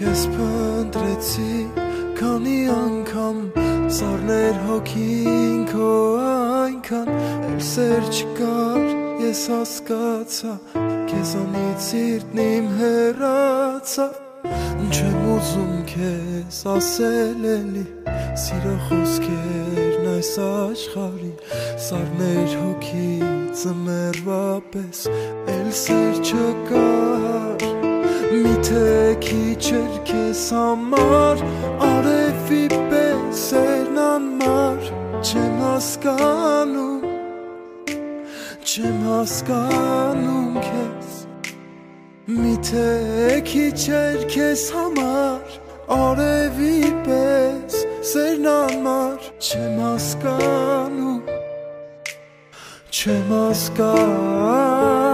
Քեզ փնտրեցի քանի անգամ Սառներ հոգին քո այնքան Էլ սեր չկար ես հասկացա Քեզանից սիրտն իմ հեռացավ Չեմ ուզում քեզ ասել էլի Սիրո խոսքերն այս աշխարհի Սառներ հոգի ձմեռվա պես Էլ սեր չկար Միթե քիչ էր քեզ համար Արևի պես սերն անմար Չեմ հասկանում քեզ Միթե քիչ էր քեզ համար Արևի պես սերն անմար Չեմ հասկանում